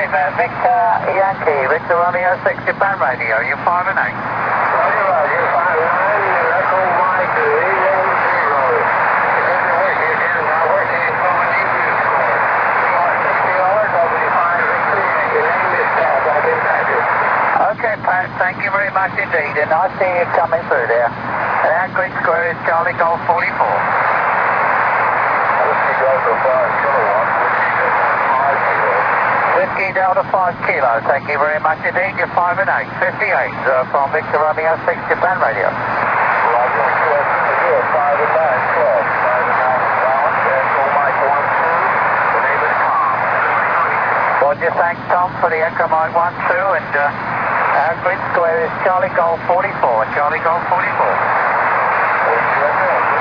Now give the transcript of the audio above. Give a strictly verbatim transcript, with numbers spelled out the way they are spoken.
five, uh, Victor Yankee, Victor Romeo six, Japan radio, you five and eight. Roger, Roger, five nine, Echo Mike, three one zero. If you're working again, now working in Comanche, you score. sixty dollars, I'll be five, Victor Yankee, name is Pat, I'll be back here. Okay, Pat, thank you very much indeed, and I see you coming through there. And our green square is Charlie Golf forty-four. Whiskey Delta five kilowatt, Whiskey Delta five kilo. Whiskey Delta five kilo, thank you very much indeed, you're five and eight, fifty-eight uh, from Victor Romeo six, Japan radio. Roger, twelve, five and nine, twelve, five and nine, balance, Echo Mike one two, the name is Tom. Roger, thanks Tom for the Echo Mike one two, and uh, our green square is Charlie Golf forty-four, Charlie Golf forty-four. Okay,